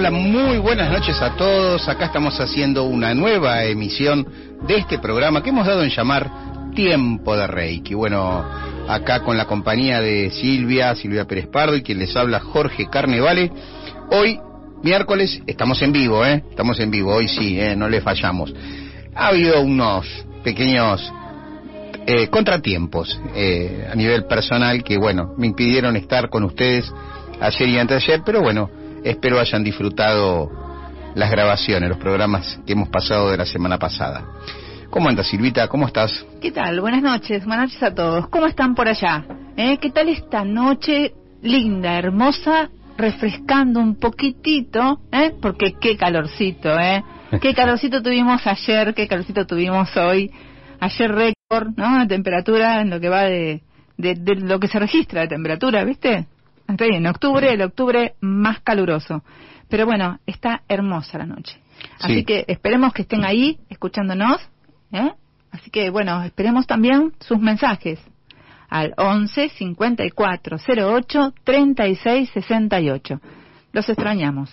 Hola, muy buenas noches a todos. Acá estamos haciendo una nueva emisión de este programa que hemos dado en llamar Tiempo de Reiki. Bueno, acá con la compañía de Silvia Pérez Pardo y quien les habla, Jorge Carnevale. Hoy, miércoles, estamos en vivo, Estamos en vivo, hoy sí, no le fallamos. Ha habido unos pequeños contratiempos a nivel personal que, bueno, me impidieron estar con ustedes ayer y anteayer, pero bueno, espero hayan disfrutado las grabaciones, los programas que hemos pasado de la semana pasada. ¿Cómo andas, Silvita? ¿Cómo estás? ¿Qué tal? Buenas noches a todos. ¿Cómo están por allá? ¿Qué tal esta noche linda, hermosa, refrescando un poquitito? Porque qué calorcito, Qué calorcito tuvimos ayer, qué calorcito tuvimos hoy. Ayer récord, ¿no? De temperatura en lo que va de lo que se registra de temperatura, ¿viste? Está bien, el octubre más caluroso. Pero bueno, está hermosa la noche. Así Sí. que esperemos que estén ahí escuchándonos. Así que bueno, esperemos también sus mensajes al 11 54 08 36 68. Los extrañamos.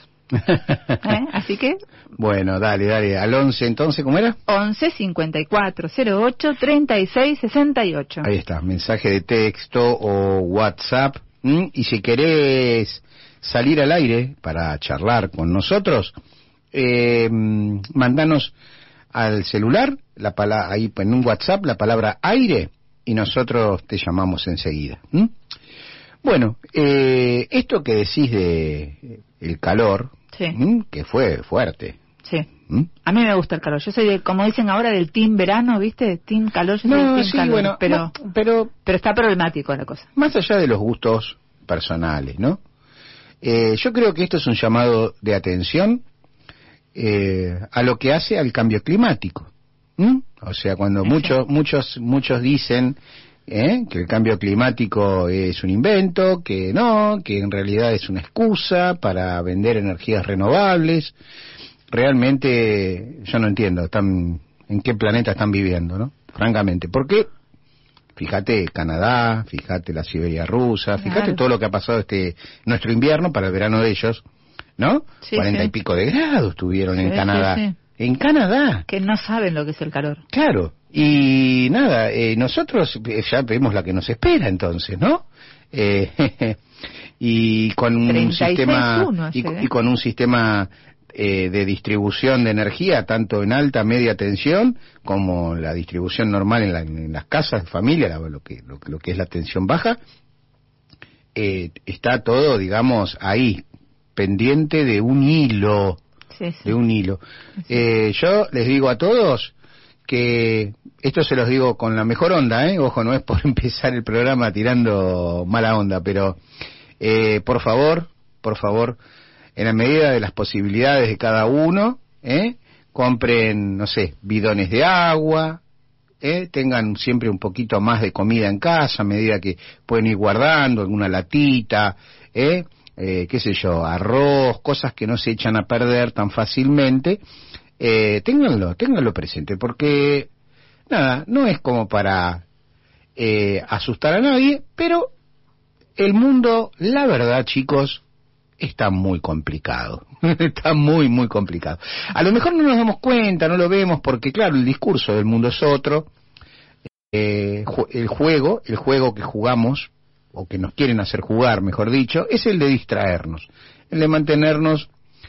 Así que Bueno, dale, al 11 entonces, ¿cómo era? 11 54 08 36 68. Ahí está, mensaje de texto o WhatsApp. Y si querés salir al aire para charlar con nosotros, mandanos al celular ahí en un WhatsApp la palabra aire y nosotros te llamamos enseguida. Bueno, esto que decís de el calor, Sí. que fue fuerte. Sí. A mí me gusta el calor. Yo soy, como dicen ahora, del team verano, ¿viste? Team calor, yo soy del team sí, calor. bueno, pero está problemático la cosa. Más allá de los gustos personales, ¿no? Yo creo que esto es un llamado de atención a lo que hace al cambio climático. O sea, cuando muchos dicen que el cambio climático es un invento, que no, que en realidad es una excusa para vender energías renovables. Realmente yo no entiendo en qué planeta están viviendo, ¿no? Francamente, porque fíjate Canadá, fíjate la Siberia rusa, fíjate Claro. todo lo que ha pasado nuestro invierno para el verano de ellos, ¿no? Sí, 40 sí. y pico de grados tuvieron en Sí, Canadá. sí, sí. En Canadá. Que no saben lo que es el calor. Claro, y nada, nosotros ya vemos la que nos espera entonces, ¿no? Y con un 36,1 sistema ayer, y con un sistema de distribución de energía tanto en alta, media tensión como la distribución normal en las casas de familia, lo que es la tensión baja, está todo, digamos, ahí pendiente de un hilo. Sí. De un hilo. Yo les digo a todos que esto se los digo con la mejor onda, ojo, no es por empezar el programa tirando mala onda, pero por favor, en la medida de las posibilidades de cada uno, compren, no sé, bidones de agua, tengan siempre un poquito más de comida en casa a medida que pueden ir guardando alguna latita, qué sé yo, arroz, cosas que no se echan a perder tan fácilmente. Ténganlo presente, porque nada, no es como para asustar a nadie, pero el mundo, la verdad, chicos, está muy complicado. Está muy complicado. A lo mejor no nos damos cuenta, no lo vemos, porque claro, el discurso del mundo es otro. El juego que jugamos, o que nos quieren hacer jugar, mejor dicho, es el de distraernos, el de mantenernos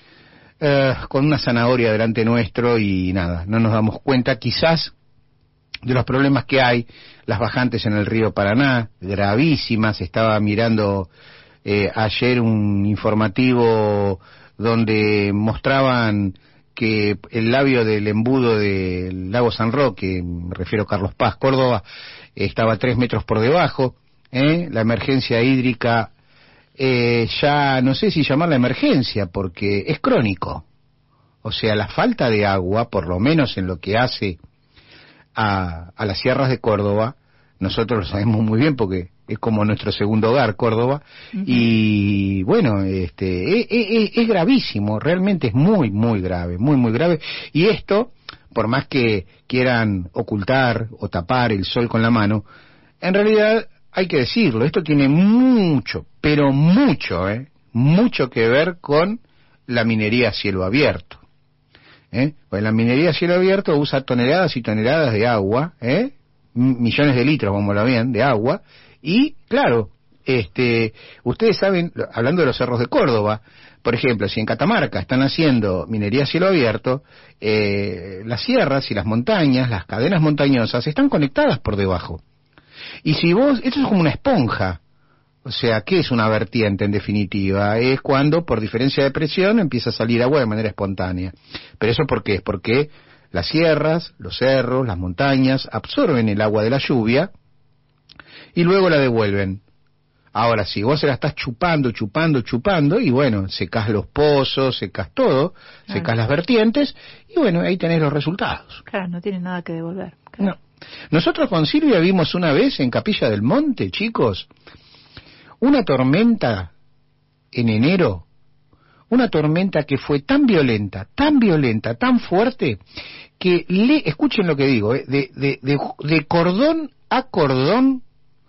con una zanahoria delante nuestro y nada, no nos damos cuenta quizás de los problemas que hay, las bajantes en el río Paraná, gravísimas. Estaba mirando ayer un informativo donde mostraban que el labio del embudo del lago San Roque, me refiero a Carlos Paz, Córdoba, estaba 3 metros por debajo. La emergencia hídrica, ya no sé si llamarla emergencia, porque es crónico. O sea, la falta de agua, por lo menos en lo que hace a las sierras de Córdoba, nosotros lo sabemos muy bien porque es como nuestro segundo hogar, Córdoba, y bueno, es gravísimo, realmente es muy grave, muy grave, y esto, por más que quieran ocultar o tapar el sol con la mano, en realidad hay que decirlo, esto tiene mucho, pero mucho, mucho que ver con la minería a cielo abierto. Pues la minería a cielo abierto usa toneladas y toneladas de agua, millones de litros, vamos a hablar bien, de agua, y claro, ustedes saben, hablando de los cerros de Córdoba, por ejemplo, si en Catamarca están haciendo minería a cielo abierto, las sierras y las montañas, las cadenas montañosas, están conectadas por debajo. Y si vos, esto es como una esponja. O sea, ¿qué es una vertiente en definitiva? Es cuando por diferencia de presión empieza a salir agua de manera espontánea. ¿Pero eso por qué? Es porque las sierras, los cerros, las montañas absorben el agua de la lluvia y luego la devuelven. Ahora, si vos se la estás chupando, y bueno, secás los pozos, secás todo, secás las vertientes, y bueno, ahí tenés los resultados. Claro, no tiene nada que devolver. Claro. No. Nosotros con Silvia vimos una vez en Capilla del Monte, chicos, una tormenta en enero, una tormenta que fue tan violenta, tan fuerte, que escuchen lo que digo, de cordón a cordón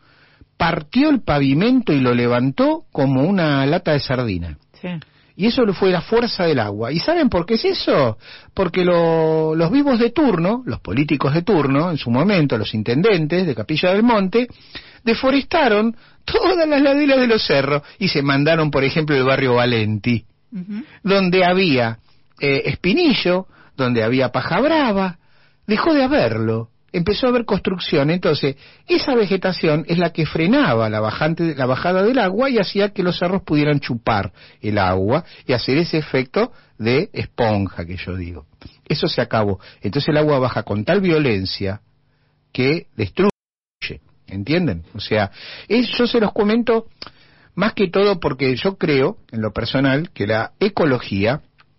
partió el pavimento y lo levantó como una lata de sardina. Sí. Y eso fue la fuerza del agua. ¿Y saben por qué es eso? Porque los vivos de turno, los políticos de turno, en su momento, los intendentes de Capilla del Monte, deforestaron todas las laderas de los cerros y se mandaron, por ejemplo, el barrio Valenti, donde había espinillo, donde había paja brava, dejó de haberlo. Empezó a haber construcción, entonces esa vegetación es la que frenaba la bajada del agua y hacía que los cerros pudieran chupar el agua y hacer ese efecto de esponja que yo digo. Eso se acabó. Entonces el agua baja con tal violencia que destruye, ¿entienden? O sea, yo se los comento más que todo porque yo creo, en lo personal, que la ecología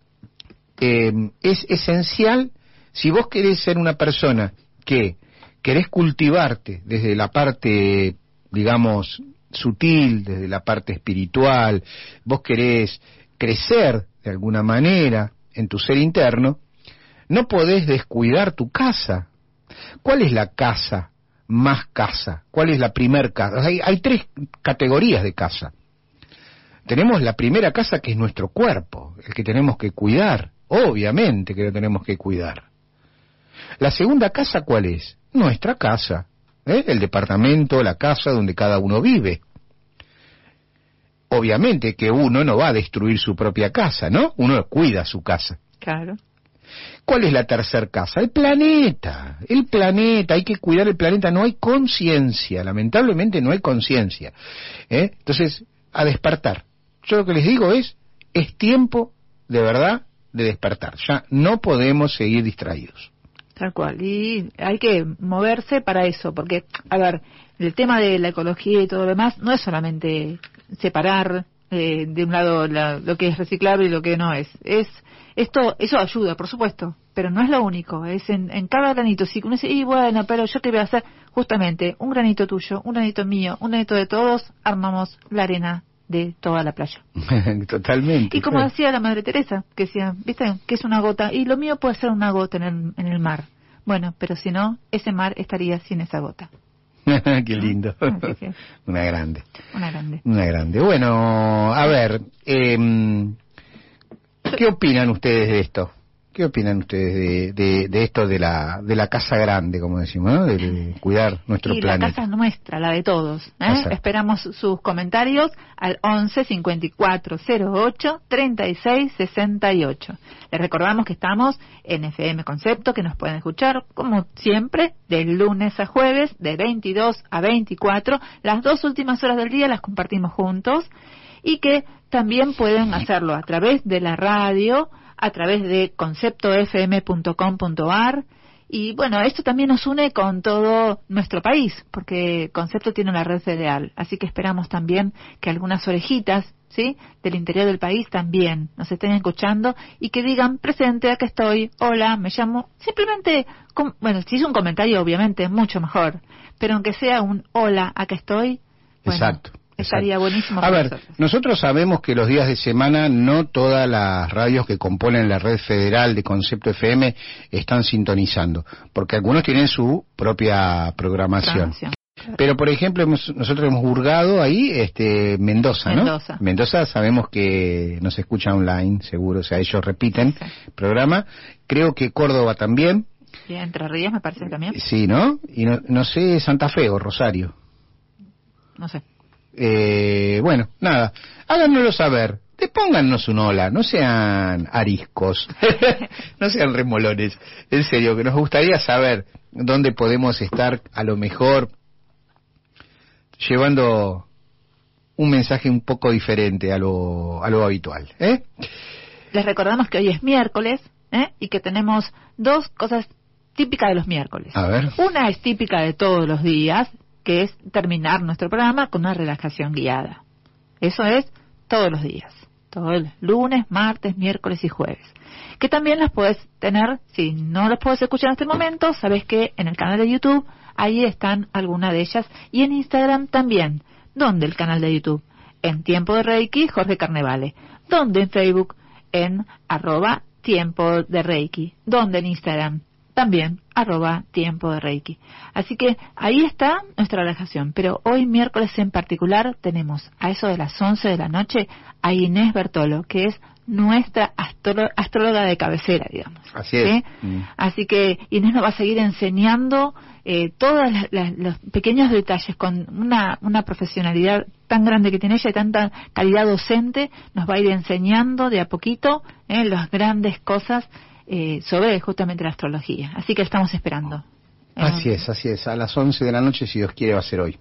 es esencial si vos querés ser una persona que querés cultivarte desde la parte, digamos, sutil, desde la parte espiritual, vos querés crecer de alguna manera en tu ser interno, no podés descuidar tu casa. ¿Cuál es la casa más casa? ¿Cuál es la primer casa? Hay tres categorías de casa. Tenemos la primera casa, que es nuestro cuerpo, el que tenemos que cuidar, obviamente que lo tenemos que cuidar. La segunda casa, ¿cuál es? Nuestra casa, el departamento, la casa donde cada uno vive. Obviamente que uno no va a destruir su propia casa, ¿no? Uno cuida su casa. Claro. ¿Cuál es la tercer casa? El planeta, hay que cuidar el planeta, no hay conciencia, lamentablemente no hay conciencia. Entonces, a despertar. Yo lo que les digo es tiempo, de verdad, de despertar. Ya no podemos seguir distraídos. Tal cual, y hay que moverse para eso, porque, a ver, el tema de la ecología y todo lo demás no es solamente separar de un lado lo que es reciclable y lo que no es. Eso ayuda, por supuesto, pero no es lo único, es en cada granito. Si uno dice, y bueno, pero yo qué voy a hacer, justamente un granito tuyo, un granito mío, un granito de todos, armamos la arena de toda la playa. Totalmente. Y como decía la Madre Teresa, que decía, ¿viste? Que es una gota, y lo mío puede ser una gota en el mar. Bueno, pero si no, ese mar estaría sin esa gota. Qué lindo. Una grande. Bueno, a ver, ¿qué opinan ustedes de esto? ¿Qué opinan ustedes de esto de la casa grande, como decimos, ¿no? De cuidar nuestro planeta? La casa nuestra, la de todos. Esperamos sus comentarios al 11 54 08 36 68. Les recordamos que estamos en FM Concepto, que nos pueden escuchar, como siempre, de lunes a jueves, de 22 a 24. Las 2 últimas horas del día las compartimos juntos, y que también pueden hacerlo a través de la radio, a través de conceptofm.com.ar, y bueno, esto también nos une con todo nuestro país, porque Concepto tiene una red federal, así que esperamos también que algunas orejitas, ¿sí?, del interior del país también nos estén escuchando y que digan, presente, acá estoy, hola, me llamo, simplemente, bueno, si es un comentario obviamente mucho mejor, pero aunque sea un hola, acá estoy, bueno, exacto. Estaría buenísimo. A ver, nosotros sabemos que los días de semana no todas las radios que componen la red federal de Concepto FM están sintonizando, porque algunos tienen su propia programación. Pero, por ejemplo, nosotros hemos hurgado ahí Mendoza, ¿no? Mendoza sabemos que nos escucha online, seguro, o sea, ellos repiten programa. Creo que Córdoba también. Sí, Entre Ríos me parece también. Sí, ¿no? Y no sé, Santa Fe o Rosario. No sé. Bueno, nada, háganoslo saber. Póngannos un hola, no sean ariscos, no sean remolones. En serio, que nos gustaría saber dónde podemos estar, a lo mejor llevando un mensaje un poco diferente a lo habitual. Les recordamos que hoy es miércoles y que tenemos dos cosas típicas de los miércoles. A ver. Una es típica de todos los días, que es terminar nuestro programa con una relajación guiada. Eso es todos los días. Todos los lunes, martes, miércoles y jueves. Que también las puedes tener, si no las puedes escuchar en este momento, sabes que en el canal de YouTube, ahí están algunas de ellas. Y en Instagram también. ¿Dónde el canal de YouTube? En Tiempo de Reiki, Jorge Carnevale. ¿Dónde en Facebook? En @Tiempo de Reiki. ¿Dónde en Instagram? También @Tiempo de Reiki. Así que ahí está nuestra relajación. Pero hoy miércoles en particular tenemos a eso de las 11 de la noche a Inés Bertolo, que es nuestra astróloga de cabecera, digamos. Así es. ¿Sí? Así que Inés nos va a seguir enseñando todos los pequeños detalles con una profesionalidad tan grande que tiene ella y tanta calidad docente. Nos va a ir enseñando de a poquito las grandes cosas sobre justamente la astrología. Así que estamos esperando. Así es. A las 11 de la noche, si Dios quiere, va a ser hoy.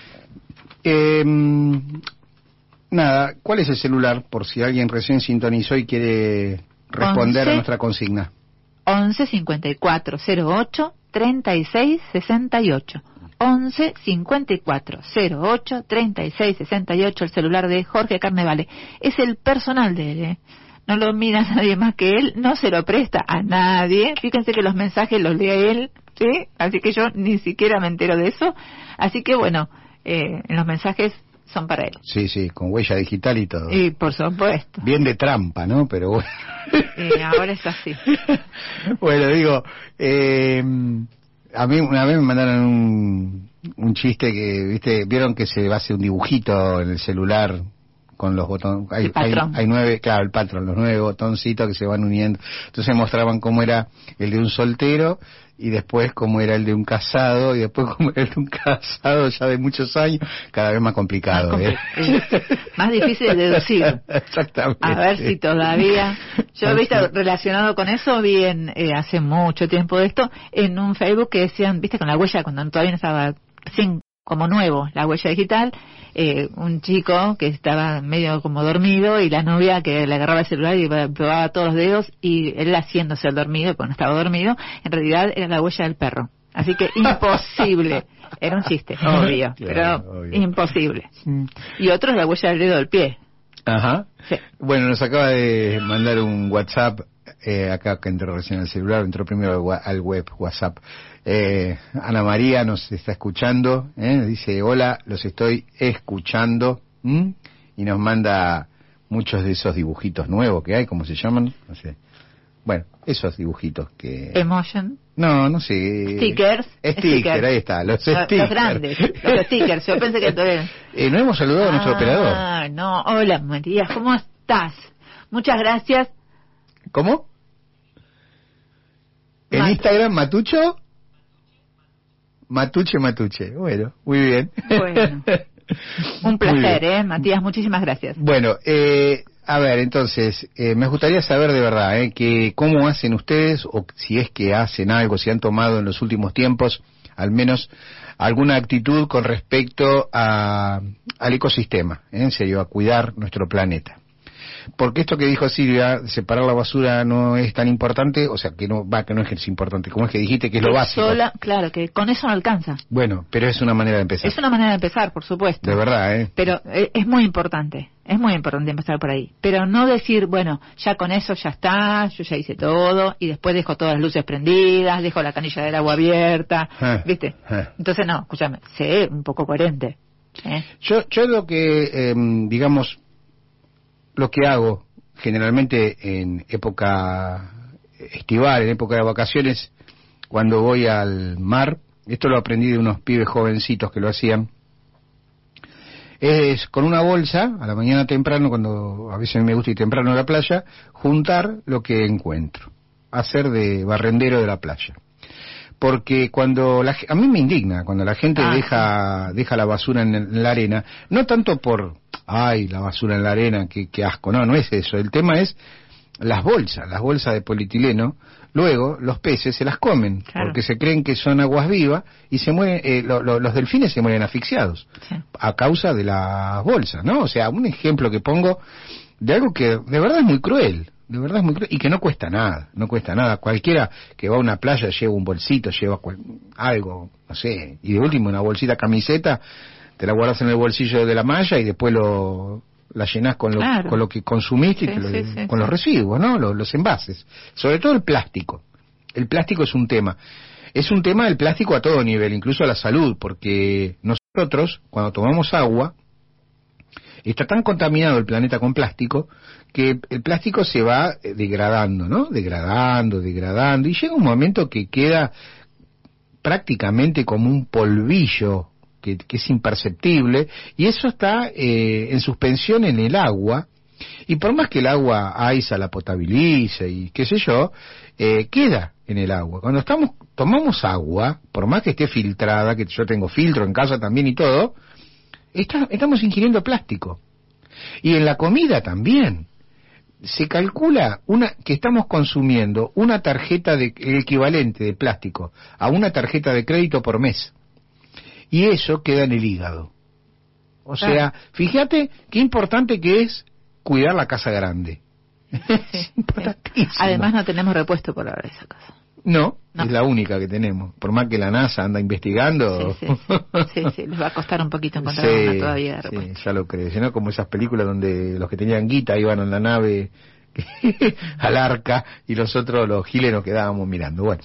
Nada, ¿cuál es el celular? Por si alguien recién sintonizó y quiere responder 11, a nuestra consigna. 11 54 08 36 68. 11 54 08 36 68, el celular de Jorge Carnevale. Es el personal de él, No lo mira nadie más que él, no se lo presta a nadie. Fíjense que los mensajes los lee él, ¿sí? Así que yo ni siquiera me entero de eso. Así que bueno, en los mensajes son para él. Sí, con huella digital y todo. Y por supuesto. Bien de trampa, ¿no? Pero bueno. Ahora es así. Bueno, digo, a mí una vez me mandaron un chiste que, viste, vieron que se hace un dibujito en el celular con los botones, hay 9, claro, el patrón, los 9 botoncitos que se van uniendo. Entonces mostraban cómo era el de un soltero y después cómo era el de un casado y después cómo era el de un casado ya de muchos años, cada vez más complicado. Más difícil de deducir. Exactamente. A ver si todavía... Yo viste relacionado con eso, vi hace mucho tiempo de esto, en un Facebook que decían, viste, con la huella, cuando todavía no estaba como nuevo, la huella digital, un chico que estaba medio como dormido y la novia que le agarraba el celular y probaba todos los dedos y él haciéndose el dormido, porque no estaba dormido, en realidad era la huella del perro. Así que imposible. Era un chiste, obvio, claro, pero obvio. Imposible. Y otro es la huella del dedo del pie. Ajá. Sí. Bueno, nos acaba de mandar un WhatsApp, acá que entró recién al celular, entró primero al web, WhatsApp. Ana María nos está escuchando, dice, hola, los estoy escuchando, y nos manda muchos de esos dibujitos nuevos que hay, ¿cómo se llaman? No sé. Bueno, esos dibujitos que... Emotion. No sé. Stickers. Stickers, ahí está, los stickers. Los grandes, los stickers. Yo pensé que todavía... no hemos saludado a nuestro operador. Ah, no. Hola, Matías, ¿cómo estás? Muchas gracias. ¿Cómo? En Instagram, Matucho. Matuche. Bueno, muy bien. Bueno. Un placer, Matías, muchísimas gracias. Bueno, a ver, entonces, me gustaría saber de verdad, que cómo hacen ustedes, o si es que hacen algo, si han tomado en los últimos tiempos, al menos, alguna actitud con respecto al ecosistema, en serio, a cuidar nuestro planeta. Porque esto que dijo Silvia, separar la basura no es tan importante, o sea, que no es importante, como es que dijiste que es lo básico. Claro, que con eso no alcanza. Bueno, pero es una manera de empezar. Es una manera de empezar, por supuesto. De verdad, Pero es muy importante empezar por ahí. Pero no decir, bueno, ya con eso ya está, yo ya hice todo, y después dejo todas las luces prendidas, dejo la canilla del agua abierta, ¿viste? Entonces, no, escúchame, sé un poco coherente. Yo lo que, digamos, lo que hago generalmente en época estival, en época de vacaciones, cuando voy al mar, esto lo aprendí de unos pibes jovencitos que lo hacían, es con una bolsa, a la mañana temprano, cuando a veces me gusta ir temprano a la playa, juntar lo que encuentro, hacer de barrendero de la playa. Porque cuando a mí me indigna cuando la gente deja la basura en la arena, no tanto por, ay, la basura en la arena, qué asco, no es eso, el tema es las bolsas de polietileno. Luego los peces se las comen, claro, porque se creen que son aguas vivas y se mueren, los delfines se mueren asfixiados, sí, a causa de las bolsas, ¿no? O sea, un ejemplo que pongo de algo que de verdad es muy cruel, y que no cuesta nada. Cualquiera que va a una playa lleva un bolsito, lleva algo, no sé, y de último una bolsita camiseta, te la guardas en el bolsillo de la malla y después la llenás con lo que consumiste, sí, con los residuos, ¿no? Los envases. Sobre todo el plástico. El plástico es un tema. Es un tema del plástico a todo nivel, incluso a la salud, porque nosotros, cuando tomamos agua, está tan contaminado el planeta con plástico, que el plástico se va degradando, ¿no? Degradando, y llega un momento que queda prácticamente como un polvillo, que es imperceptible, y eso está en suspensión en el agua, y por más que el agua AISA la potabilice y qué sé yo, queda en el agua. Cuando tomamos agua, por más que esté filtrada, que yo tengo filtro en casa también y todo, estamos ingiriendo plástico. Y en la comida también. Se calcula que estamos consumiendo una tarjeta el equivalente de plástico a una tarjeta de crédito por mes. Y eso queda en el hígado. O sea, fíjate qué importante que es cuidar la casa grande. Es importantísimo. Además no tenemos repuesto por ahora esa casa. No, es la única que tenemos. Por más que la NASA anda investigando. Sí, les va a costar un poquito encontrar una todavía de repuesto. Sí, ya lo crees, ¿no? Como esas películas donde los que tenían guita iban en la nave al arca y nosotros los giles nos quedábamos mirando. Bueno,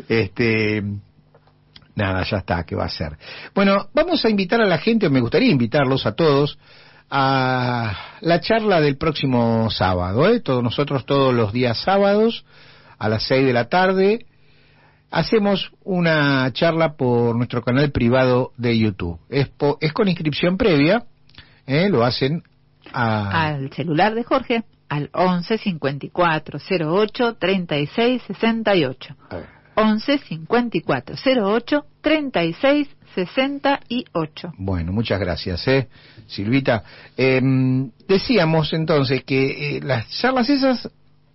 nada, ya está, ¿qué va a ser? Bueno, vamos a invitar a la gente, o me gustaría invitarlos a todos, a la charla del próximo sábado, Nosotros todos los días sábados, a las 6 de la tarde, hacemos una charla por nuestro canal privado de YouTube. Es con inscripción previa, lo hacen al celular de Jorge, al 11 54 08 36 68. 11 54 08 36 68. Bueno, muchas gracias, Silvita. Decíamos entonces que las charlas esas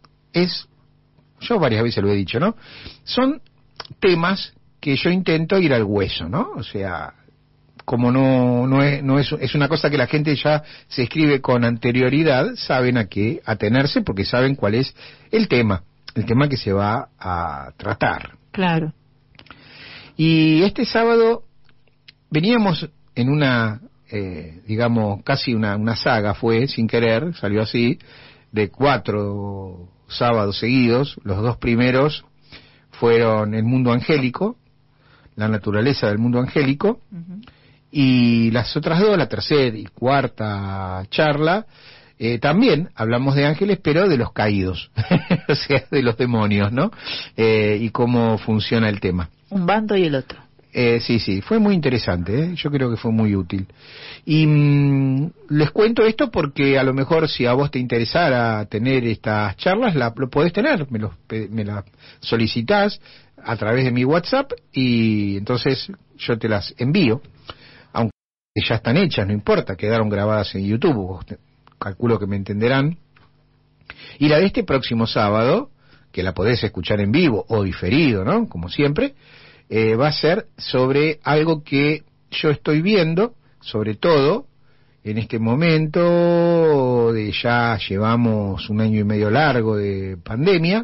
yo varias veces lo he dicho, ¿no? Son temas que yo intento ir al hueso, ¿no? O sea, como no es una cosa que la gente ya se escribe con anterioridad, saben a qué atenerse porque saben cuál es el tema que se va a tratar. Claro. Y este sábado veníamos en una, digamos, casi una saga fue, sin querer, salió así, de 4 sábados seguidos. Los 2 primeros fueron el mundo angélico, la naturaleza del mundo angélico, y las otras 2, la tercera y cuarta charla, también hablamos de ángeles, pero de los caídos, o sea, de los demonios, ¿no? Y cómo funciona el tema. Un bando y el otro. Sí, fue muy interesante, yo creo que fue muy útil. Y les cuento esto porque a lo mejor si a vos te interesara tener estas charlas, lo podés tener, me las solicitás a través de mi WhatsApp y entonces yo te las envío, aunque ya están hechas, no importa, quedaron grabadas en YouTube, calculo que me entenderán. Y la de este próximo sábado, que la podés escuchar en vivo o diferido, ¿no? Como siempre, va a ser sobre algo que yo estoy viendo, sobre todo en este momento ya llevamos 1 año y medio largo de pandemia,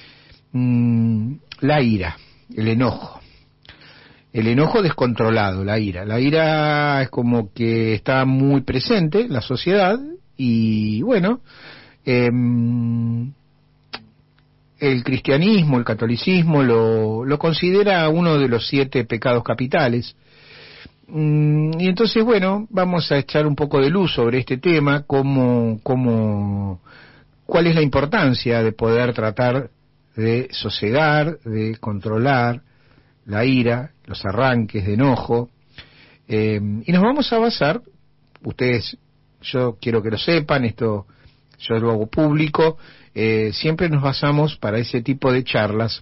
la ira, el enojo descontrolado, la ira es como que está muy presente en la sociedad y bueno, el cristianismo, el catolicismo lo considera uno de los 7 pecados capitales. Y entonces, bueno, vamos a echar un poco de luz sobre este tema, cuál es la importancia de poder tratar de sosegar, de controlar la ira, los arranques de enojo, y nos vamos a basar, ustedes, yo quiero que lo sepan, esto yo lo hago público, siempre nos basamos para ese tipo de charlas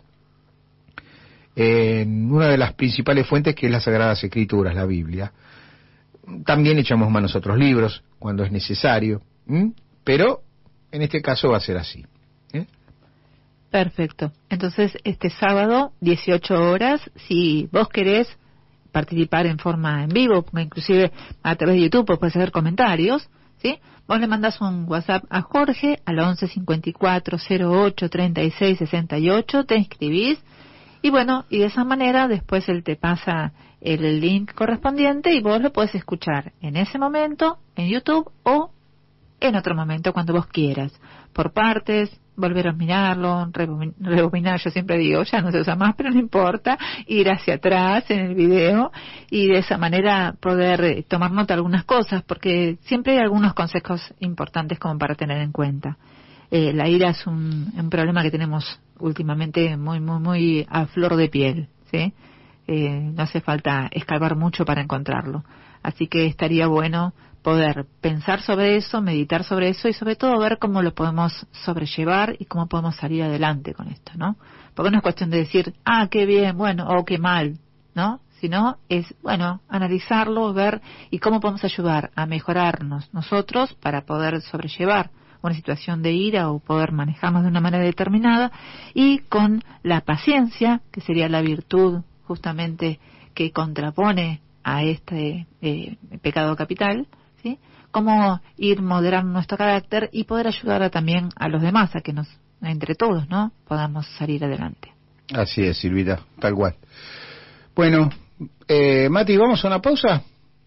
en una de las principales fuentes, que es las Sagradas Escrituras, la Biblia. También echamos manos a otros libros cuando es necesario, pero en este caso va a ser así. Perfecto. Entonces, este sábado, 18 horas, si vos querés participar en forma en vivo, inclusive a través de YouTube, pues puedes hacer comentarios, ¿sí? Vos le mandás un WhatsApp a Jorge al 11 54 08 36 68, te inscribís, y bueno, y de esa manera después él te pasa el link correspondiente y vos lo podés escuchar en ese momento en YouTube o en otro momento cuando vos quieras, por partes, volver a mirarlo, rebobinar, yo siempre digo, ya no se usa más, pero no importa, ir hacia atrás en el video y de esa manera poder tomar nota de algunas cosas, porque siempre hay algunos consejos importantes como para tener en cuenta. La ira es un problema que tenemos últimamente muy a flor de piel, ¿sí? No hace falta escarbar mucho para encontrarlo, así que estaría bueno poder pensar sobre eso, meditar sobre eso y sobre todo ver cómo lo podemos sobrellevar y cómo podemos salir adelante con esto, ¿no? Porque no es cuestión de decir, qué bien, bueno, o qué mal, ¿no? Sino es, bueno, analizarlo, ver y cómo podemos ayudar a mejorarnos nosotros para poder sobrellevar una situación de ira o poder manejarnos de una manera determinada y con la paciencia, que sería la virtud justamente que contrapone a este pecado capital, ¿sí? Cómo ir moderando nuestro carácter y poder ayudar también a los demás a que nos, entre todos, ¿no?, podamos salir adelante. Así es, Silvita, tal cual. Bueno, Mati, ¿vamos a una pausa?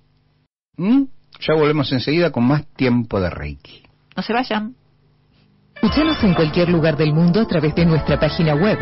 Ya volvemos enseguida con más Tiempo de Reiki. No se vayan. Escúchanos en cualquier lugar del mundo a través de nuestra página web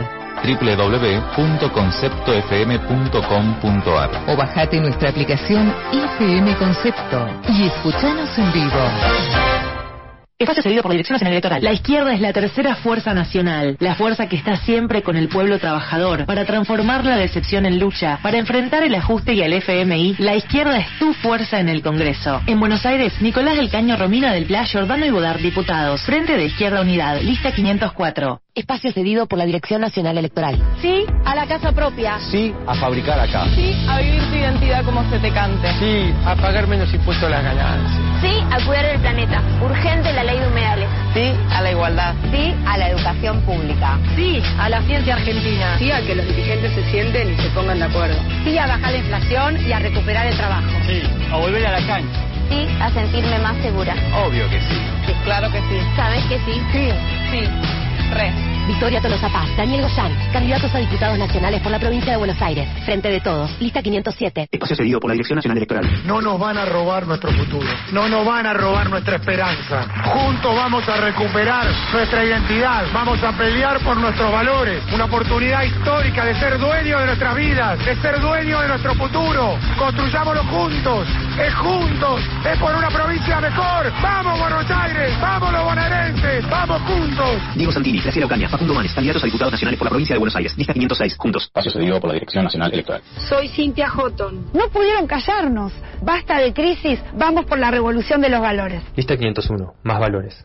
www.conceptofm.com.ar o bajate nuestra aplicación FM Concepto y escuchanos en vivo. Espacio cedido por la Dirección Nacional Electoral. La izquierda es la tercera fuerza nacional, la fuerza que está siempre con el pueblo trabajador, para transformar la decepción en lucha, para enfrentar el ajuste y al FMI. La izquierda es tu fuerza en el Congreso. En Buenos Aires, Nicolás del Caño, Romina del Pla, Giordano y Bodar, diputados. Frente de Izquierda Unidad, lista 504. Espacio cedido por la Dirección Nacional Electoral. Sí a la casa propia. Sí a fabricar acá. Sí a vivir tu identidad como se te cante. Sí a pagar menos impuestos a las ganancias. Sí a cuidar el planeta. Urgente la ley de humedales. Sí a la igualdad. Sí a la educación pública. Sí a la ciencia argentina. Sí a que los dirigentes se sienten y se pongan de acuerdo. Sí a bajar la inflación y a recuperar el trabajo. Sí a volver a la cancha. Sí a sentirme más segura. Obvio que sí. Sí, claro que sí. ¿Sabes que sí? Sí, sí. Re. Victoria Tolosa Paz, Daniel Goyán, candidatos a diputados nacionales por la provincia de Buenos Aires. Frente de Todos, lista 507. Espacio cedido por la Dirección Nacional Electoral. No nos van a robar nuestro futuro, no nos van a robar nuestra esperanza. Juntos vamos a recuperar nuestra identidad, vamos a pelear por nuestros valores. Una oportunidad histórica de ser dueños de nuestras vidas, de ser dueños de nuestro futuro. Construyámoslo juntos, es por una provincia mejor. ¡Vamos Buenos Aires! ¡Vamos los bonaerenses! ¡Vamos juntos! Diego Santini, Graciela Ocaña, Facundo Manes, candidatos a diputados nacionales por la provincia de Buenos Aires. Lista 506, juntos. Espacio cedido por la Dirección Nacional Electoral. Soy Cintia Houghton. No pudieron callarnos. Basta de crisis, vamos por la revolución de los valores. Lista 501, más valores.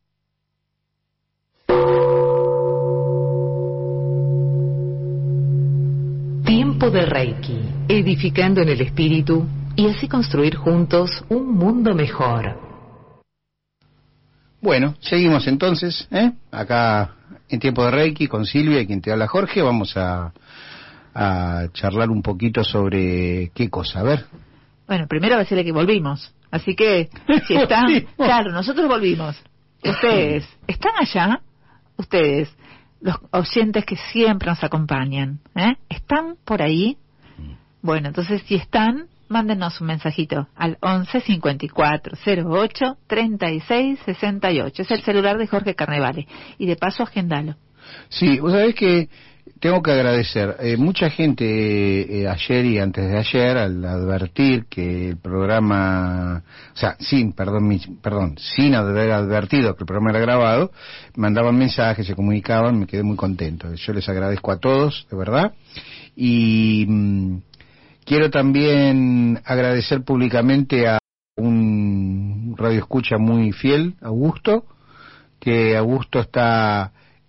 Tiempo de Reiki, edificando en el espíritu y así construir juntos un mundo mejor. Bueno, seguimos entonces, acá en Tiempo de Reiki con Silvia y quien te habla Jorge. Vamos a charlar un poquito sobre qué cosa, a ver. Bueno, primero decirle que volvimos, así que si están, claro, nosotros volvimos. Ustedes, ¿están allá? Ustedes, los oyentes que siempre nos acompañan, ¿están por ahí? Bueno, entonces si están, mándenos un mensajito al 11 54 08 36 68. Es el celular de Jorge Carnevale. Y de paso, agendalo. Sí, vos sabés que tengo que agradecer. Mucha gente ayer y antes de ayer, al advertir que el programa, o sea, sin haber advertido que el programa era grabado, mandaban mensajes, se comunicaban, me quedé muy contento. Yo les agradezco a todos, de verdad. Y quiero también agradecer públicamente a un radioescucha muy fiel, Augusto, que Augusto está,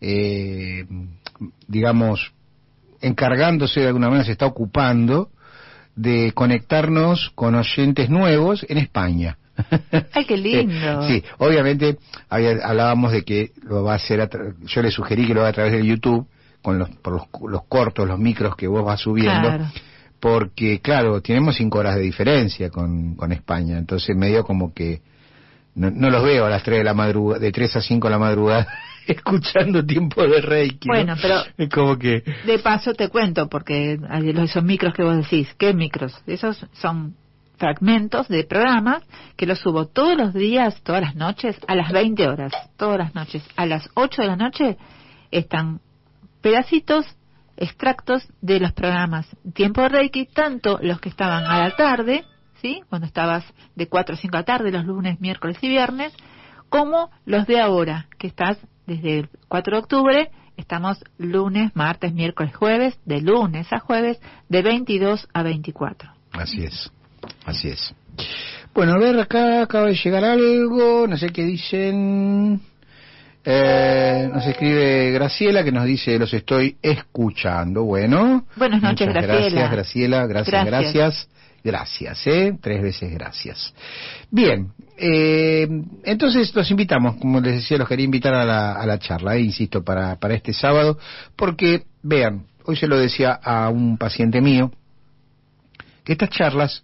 digamos, encargándose de alguna manera, se está ocupando de conectarnos con oyentes nuevos en España. ¡Ay, qué lindo! Sí, obviamente hablábamos de que lo va a hacer, yo le sugerí que lo haga a través de YouTube, por los cortos, los micros que vos vas subiendo, claro. Porque, claro, tenemos 5 horas de diferencia con España, entonces medio como que no los veo a las 3 de la madrugada, de 3 a 5 de la madrugada, escuchando Tiempo de Reiki. Bueno, ¿no? Pero es como que... de paso te cuento, porque esos micros que vos decís, ¿qué micros? Esos son fragmentos de programas que los subo todos los días, todas las noches, a las 20 horas, todas las noches. A las 8 de la noche están pedacitos, extractos de los programas Tiempo de Reiki, tanto los que estaban a la tarde, ¿sí? Cuando estabas de 4 a 5 de la tarde, los lunes, miércoles y viernes, como los de ahora, que estás desde el 4 de octubre, estamos lunes, martes, miércoles, jueves, de lunes a jueves, de 22 a 24. Así es. Así es. Bueno, a ver, acá acaba de llegar algo, no sé qué dicen. Nos escribe Graciela, que nos dice: los estoy escuchando. Bueno, buenas noches, Graciela. Graciela, gracias. 3 veces gracias. Bien, entonces los invitamos, como les decía, los quería invitar a la charla, insisto, para este sábado, porque, vean, hoy se lo decía a un paciente mío, que estas charlas,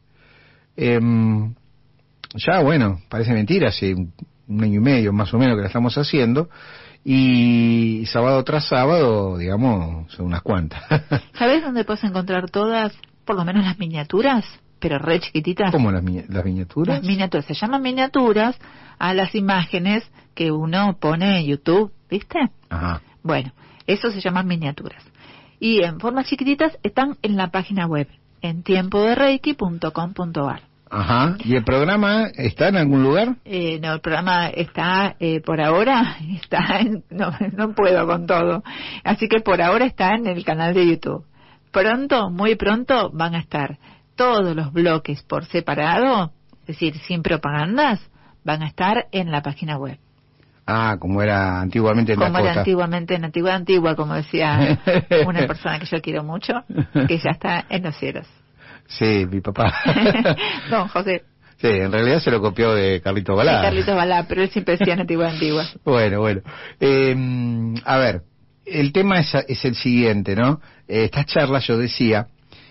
ya bueno, parece mentira, hace un año y medio más o menos que la estamos haciendo, y sábado tras sábado, digamos, son unas cuantas. ¿Sabés dónde puedes encontrar todas, por lo menos las miniaturas, pero re chiquititas? ¿Cómo las miniaturas? Las miniaturas, se llaman miniaturas a las imágenes que uno pone en YouTube, ¿viste? Ajá. Bueno, eso se llaman miniaturas. Y en formas chiquititas están en la página web, en tiempodereiki.com.ar. Ajá. ¿Y el programa está en algún lugar? No, el programa está, por ahora, no puedo con todo. Así que por ahora está en el canal de YouTube. Pronto, muy pronto, van a estar todos los bloques por separado, es decir, sin propagandas, van a estar en la página web. Ah, como era antiguamente en la costa. Como era antiguamente en Antigua, como decía una persona que yo quiero mucho, que ya está en los cielos. Sí, mi papá. Don José. Sí, en realidad se lo copió de Carlitos Balá. De Carlitos Balá, pero él siempre decía en Antigua. Bueno. A ver, el tema es el siguiente, ¿no? Estas charlas, yo decía,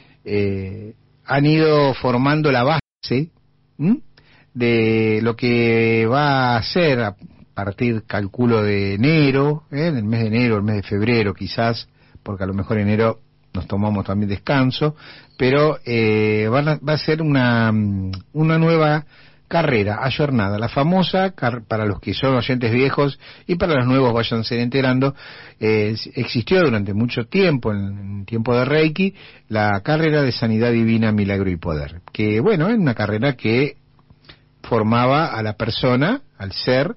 han ido formando la base de lo que va a ser a partir, calculo, de enero, el mes de enero, el mes de febrero quizás, porque a lo mejor enero nos tomamos también descanso, pero va a ser una nueva carrera ayornada, la famosa, para los que son oyentes viejos y para los nuevos váyanse enterando, existió durante mucho tiempo, en tiempo de Reiki, la carrera de Sanidad Divina, Milagro y Poder, que bueno, es una carrera que formaba a la persona, al ser,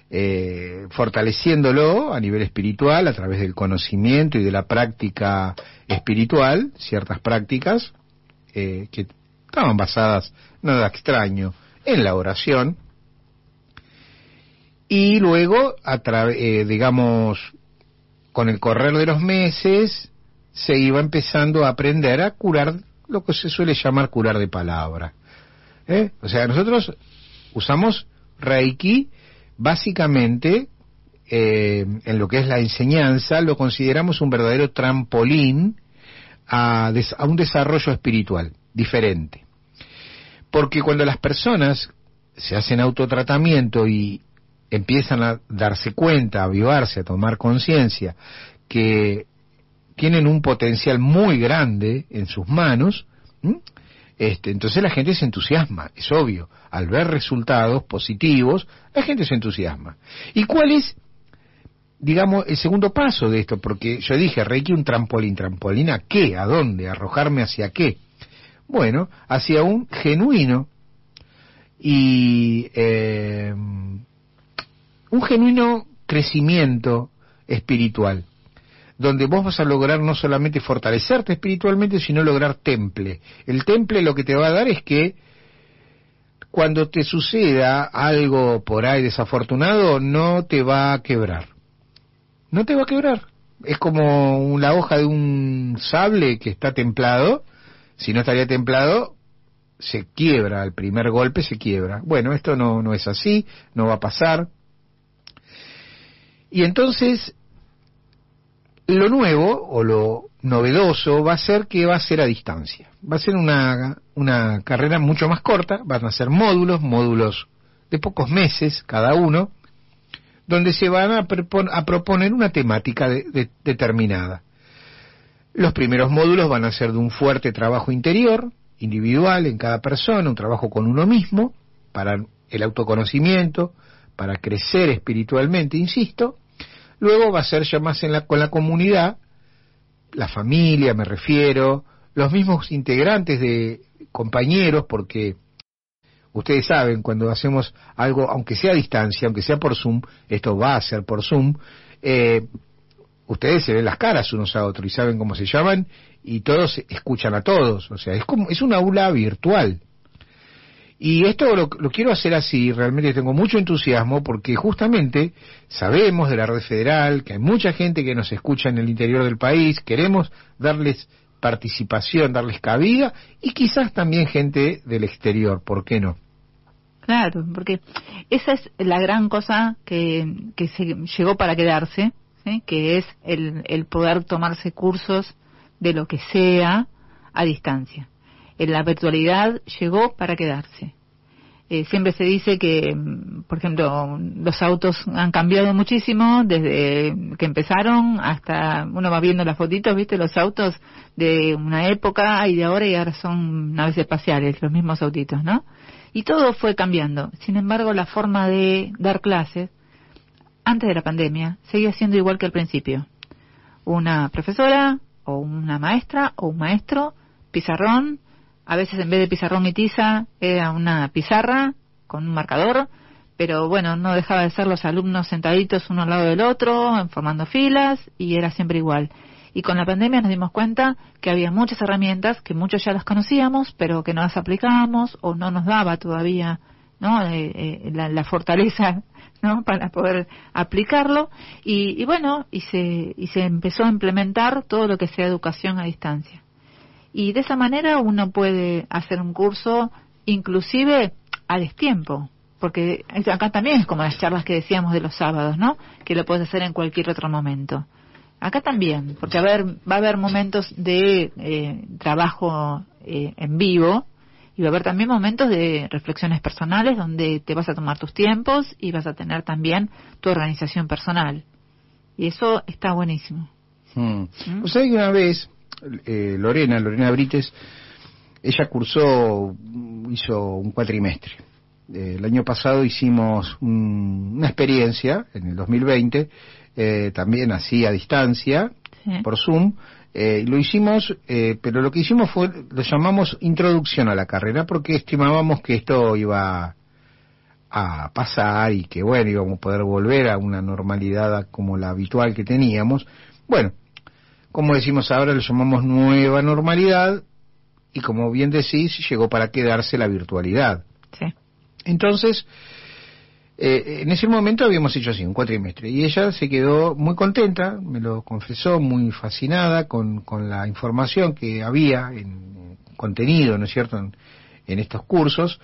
fortaleciéndolo a nivel espiritual a través del conocimiento y de la práctica espiritual, ciertas prácticas que estaban basadas, nada extraño, en la oración, y luego digamos, con el correr de los meses se iba empezando a aprender a curar, lo que se suele llamar curar de palabra, o sea, nosotros usamos Reiki básicamente en lo que es la enseñanza, lo consideramos un verdadero trampolín a un desarrollo espiritual diferente, porque cuando las personas se hacen autotratamiento y empiezan a darse cuenta, a avivarse, a tomar conciencia que tienen un potencial muy grande en sus manos, entonces la gente se entusiasma, es obvio. Al ver resultados positivos, la gente se entusiasma. ¿Y cuál es, digamos, el segundo paso de esto? Porque yo dije, Reiki, un trampolín. ¿Trampolín a qué? ¿A dónde? ¿Arrojarme hacia qué? Bueno, hacia un genuino y un genuino crecimiento espiritual, donde vos vas a lograr no solamente fortalecerte espiritualmente, sino lograr temple. El temple lo que te va a dar es que cuando te suceda algo por ahí desafortunado, no te va a quebrar. No te va a quebrar. Es como la hoja de un sable que está templado. Si no estaría templado, se quiebra, al primer golpe se quiebra. Bueno, esto no es así, no va a pasar. Y entonces, lo nuevo o lo novedoso va a ser que va a ser a distancia. Va a ser una carrera mucho más corta, van a ser módulos de pocos meses cada uno, donde se van a proponer una temática determinada. Los primeros módulos van a ser de un fuerte trabajo interior, individual en cada persona, un trabajo con uno mismo, para el autoconocimiento, para crecer espiritualmente, insisto. Luego va a ser ya más con la comunidad, la familia me refiero, los mismos integrantes de compañeros, porque ustedes saben, cuando hacemos algo, aunque sea a distancia, aunque sea por Zoom, esto va a ser por Zoom, ustedes se ven las caras unos a otros y saben cómo se llaman y todos escuchan a todos, o sea, es un aula virtual. Y esto lo quiero hacer así, realmente tengo mucho entusiasmo porque justamente sabemos de la Red Federal que hay mucha gente que nos escucha en el interior del país, queremos darles participación, darles cabida y quizás también gente del exterior, ¿por qué no? Claro, porque esa es la gran cosa que se llegó para quedarse, ¿sí? Que es el poder tomarse cursos de lo que sea a distancia. La virtualidad llegó para quedarse. Siempre se dice que, por ejemplo, los autos han cambiado muchísimo desde que empezaron hasta, uno va viendo las fotitos, ¿viste? Los autos de una época y de ahora, y ahora son naves espaciales, los mismos autitos, ¿no? Y todo fue cambiando. Sin embargo, la forma de dar clases, antes de la pandemia, seguía siendo igual que al principio. Una profesora, o una maestra, o un maestro, pizarrón. A veces en vez de pizarrón y tiza era una pizarra con un marcador, pero bueno, no dejaba de ser los alumnos sentaditos uno al lado del otro, formando filas, y era siempre igual. Y con la pandemia nos dimos cuenta que había muchas herramientas que muchos ya las conocíamos, pero que no las aplicábamos o no nos daba todavía, ¿no? La fortaleza, ¿no? Para poder aplicarlo, y bueno, y se empezó a implementar todo lo que sea educación a distancia. Y de esa manera uno puede hacer un curso inclusive a destiempo, porque acá también es como las charlas que decíamos de los sábados, ¿no? Que lo puedes hacer en cualquier otro momento. Acá también, porque va a haber momentos de trabajo en vivo, y va a haber también momentos de reflexiones personales donde te vas a tomar tus tiempos y vas a tener también tu organización personal. Y eso está buenísimo. O sea que una vez Lorena Brites, ella hizo un cuatrimestre. El año pasado hicimos una experiencia, en el 2020, también así a distancia, sí, por Zoom, lo hicimos, pero lo que hicimos lo llamamos introducción a la carrera, porque estimábamos que esto iba a pasar y que bueno, íbamos a poder volver a una normalidad como la habitual que teníamos. Bueno, como decimos ahora, lo llamamos nueva normalidad, y como bien decís, llegó para quedarse la virtualidad. Sí. Entonces, en ese momento habíamos hecho así, un cuatrimestre, y ella se quedó muy contenta, me lo confesó, muy fascinada con la información que había en contenido, ¿no es cierto?, en estos cursos,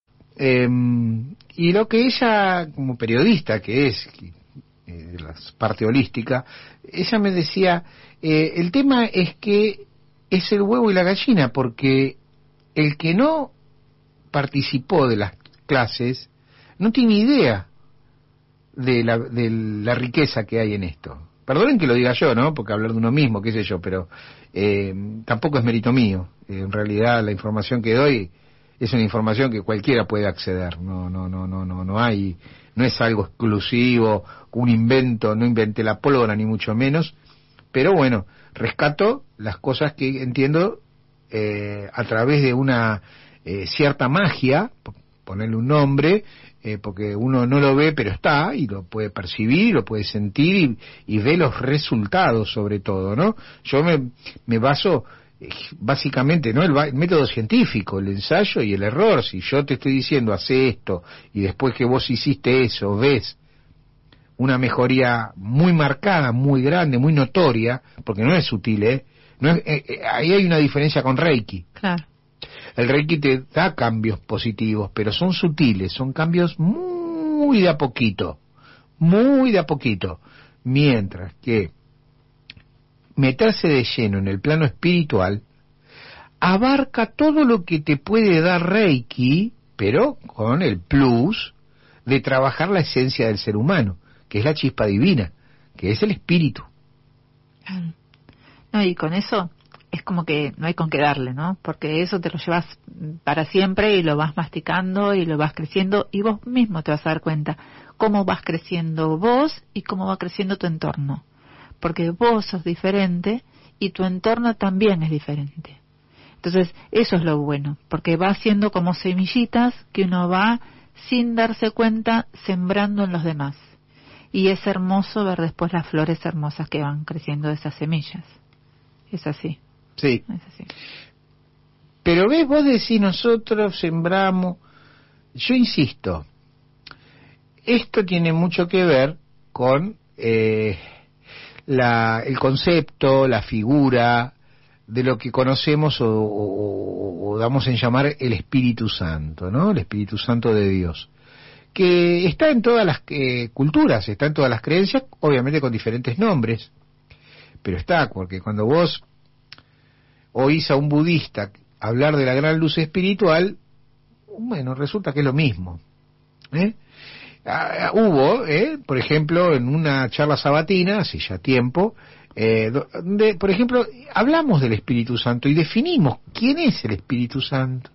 y lo que ella, como periodista que es, de la parte holística, ella me decía, el tema es que es el huevo y la gallina, porque el que no participó de las clases no tiene idea de la riqueza que hay en esto. Perdonen que lo diga yo, ¿no? Porque hablar de uno mismo, qué sé yo, pero tampoco es mérito mío. En realidad la información que doy es una información que cualquiera puede acceder. No hay, no es algo exclusivo, un invento, no inventé la pólvora ni mucho menos, pero bueno, rescato las cosas que entiendo a través de una cierta magia, ponerle un nombre, porque uno no lo ve, pero está, y lo puede percibir, lo puede sentir, y ve los resultados sobre todo, ¿no? Yo me baso básicamente, ¿no? El método científico, el ensayo y el error. Si yo te estoy diciendo, hace esto, y después que vos hiciste eso, ves una mejoría muy marcada, muy grande, muy notoria, porque no es sutil, no es, ahí hay una diferencia con Reiki. Claro. El Reiki te da cambios positivos, pero son sutiles, son cambios muy de a poquito, mientras que meterse de lleno en el plano espiritual abarca todo lo que te puede dar Reiki, pero con el plus de trabajar la esencia del ser humano, que es la chispa divina, que es el espíritu. No, y con eso es como que no hay con qué darle, ¿no? Porque eso te lo llevas para siempre y lo vas masticando y lo vas creciendo, y vos mismo te vas a dar cuenta cómo vas creciendo vos y cómo va creciendo tu entorno. Porque vos sos diferente y tu entorno también es diferente. Entonces, eso es lo bueno, porque va siendo como semillitas que uno va, sin darse cuenta, sembrando en los demás. Y es hermoso ver después las flores hermosas que van creciendo de esas semillas. Es así. Sí. Es así. Pero ves, vos decís, nosotros sembramos. Yo insisto, esto tiene mucho que ver con el concepto, la figura de lo que conocemos o damos en llamar el Espíritu Santo, ¿no? El Espíritu Santo de Dios, que está en todas las culturas, está en todas las creencias, obviamente con diferentes nombres, pero está, porque cuando vos oís a un budista hablar de la gran luz espiritual, bueno, resulta que es lo mismo, hubo, por ejemplo, en una charla sabatina, hace ya tiempo, donde, por ejemplo, hablamos del Espíritu Santo y definimos quién es el Espíritu Santo.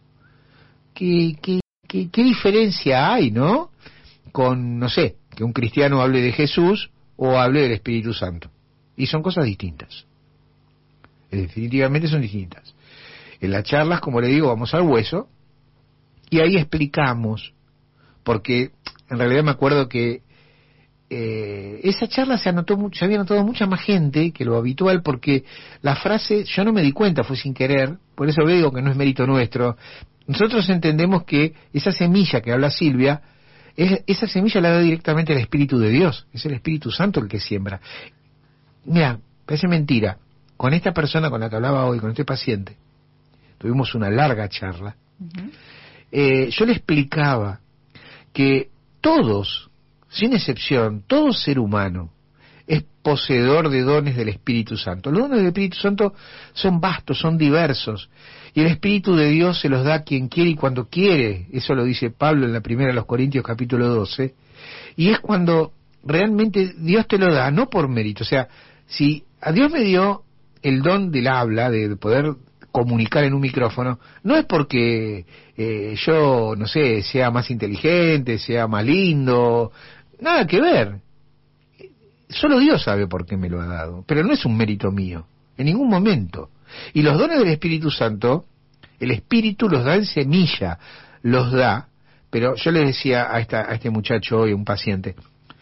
¿Qué diferencia hay, no? Con, no sé, que un cristiano hable de Jesús o hable del Espíritu Santo. Y son cosas distintas. Definitivamente son distintas. En las charlas, como le digo, vamos al hueso y ahí explicamos, porque en realidad me acuerdo que esa charla se había anotado mucha más gente que lo habitual, porque la frase, yo no me di cuenta, fue sin querer, por eso le digo que no es mérito nuestro. Nosotros entendemos que esa semilla que habla Silvia, esa semilla la da directamente el Espíritu de Dios, es el Espíritu Santo el que siembra. Mira, parece mentira, con esta persona con la que hablaba hoy, con este paciente, tuvimos una larga charla, yo le explicaba que todos, sin excepción, todo ser humano es poseedor de dones del Espíritu Santo. Los dones del Espíritu Santo son vastos, son diversos, y el Espíritu de Dios se los da a quien quiere y cuando quiere. Eso lo dice Pablo en la primera de los Corintios capítulo 12, y es cuando realmente Dios te lo da, no por mérito. O sea, si a Dios me dio el don del habla, de poder comunicar en un micrófono, no es porque yo, no sé, sea más inteligente, sea más lindo, nada que ver. Solo Dios sabe por qué me lo ha dado, pero no es un mérito mío, en ningún momento. Y los dones del Espíritu Santo, el Espíritu los da en semilla, los da, pero yo le decía a este muchacho hoy, un paciente,